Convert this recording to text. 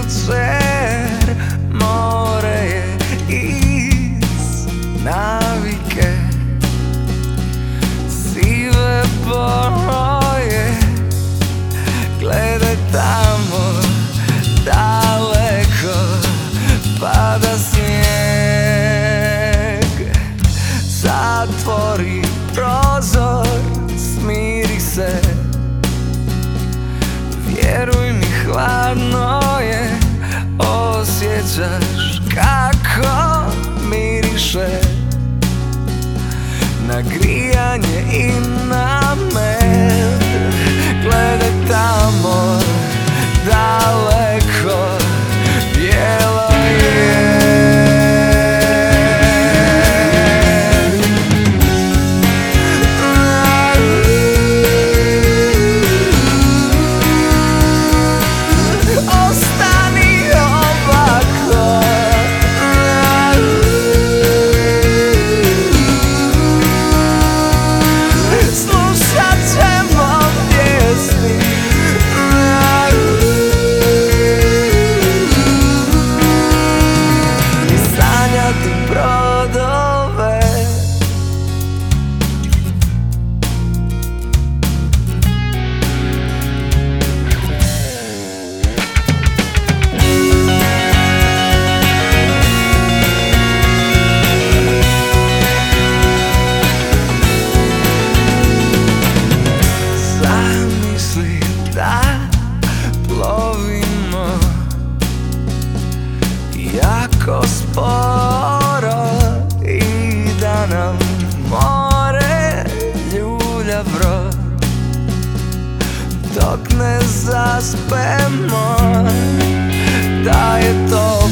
jučer. More je iz navike, sive boje. Gledaj tamo daleko, pada snijeg. Zatvori prozor, smiri se, vjeruj mi, hladno je. Osjećaš kako miriše na grijanje i na med. Gledaj tamo daleko, bijelo je. Jako sporo i da nam more ljulja brod, dok ne zaspemo, da je to